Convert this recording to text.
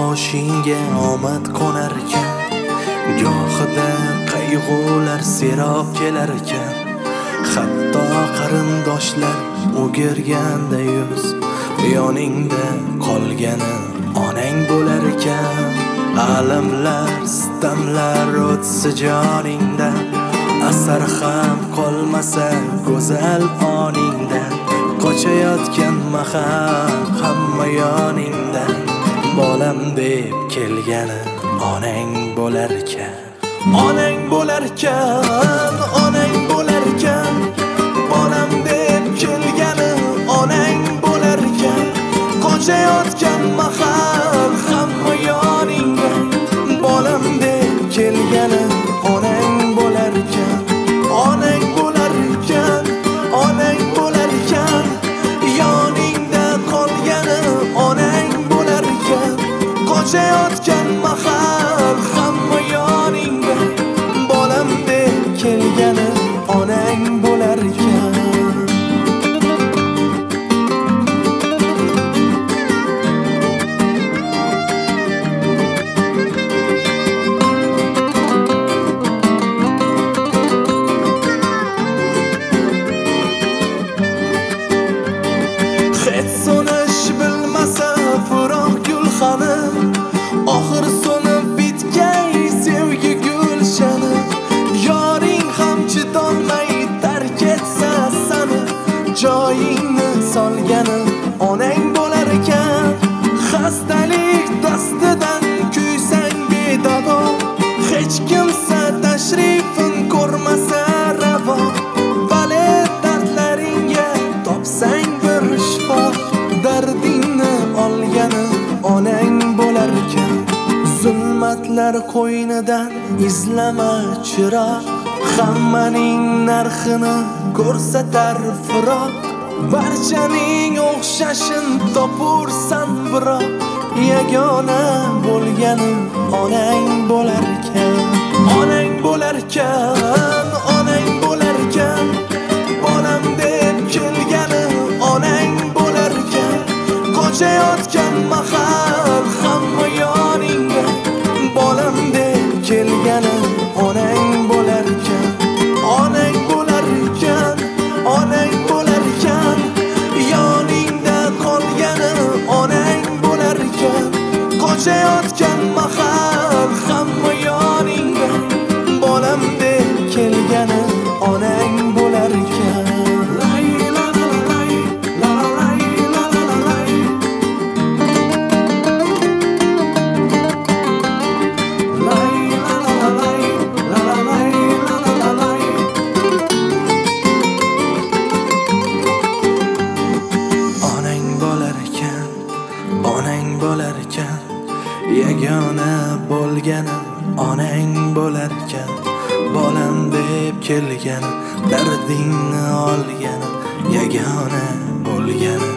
boshingga omad qo'nar ekan, gohida qayg'ular serob kelar ekan. Hatto qarindoshlar o'girganda yuz, yoningda qolgani onang bo'lar ekan. Alamlar, sitamlar o'tsa joningda, asar ham qolmasa go'zal oningdan. Qochayotgan mahal hamma yoningdan, bolam deb kelgani onang bo'lar ekan. Onang bo'lar ekan, onang bo'lar ekan, bolam deb kelgani onang bo'lar ekan. Qochayotgan mahal hamma yoningdan, bolam deb kelgani onang bo'lar ekan. Onang bo'lar ekan, onang bo'lar ekan, yoningda qolgani onang bo'lar ekan. Qochayotgan mahal hamma yoningda, bolam deb kelgani onang bo'lar ekan. Hech so'nish bilmasa furoq gulxani, oxir so'nib bitgay sevgi gulshani. Yoring ham chidolmay tark etsa sani, joyingni solgani onang bo'lar ekan. Xastalik dastidan kuysang bedavo, hech kimsa tashrifin ko'rmasa ravo. Vale dardlaringga topsang bir shifo, dardingni olgani onang bo'lar ekan. Zulmatlar qo'ynidan izlama chiroq, hammaning narxini ko'rsatar firoq. Barchaning o'xshashin topursan biroq, yagona bo'lgani onang bo'lar ekan. Onang bo'lar ekan, onang bo'lar ekan, bolam deb kelgani onang bo'lar ekan. Qochayotgan mahal hamma yoningda, bolam deb kelgani onang bo'lar ekan. Onang bo'lar ekan, onang bo'lar ekan, yoningda qolgani onang bo'lar ekan. Qochayotgan mahal hamma yoningda, bolam deb kelgani onang bo'lar ekan. Onang bo'lar ekan, yagona bo'lgani onang bo'lar ekan. Bolam deb kelgani, dardingni olgani, yagona bo'lgani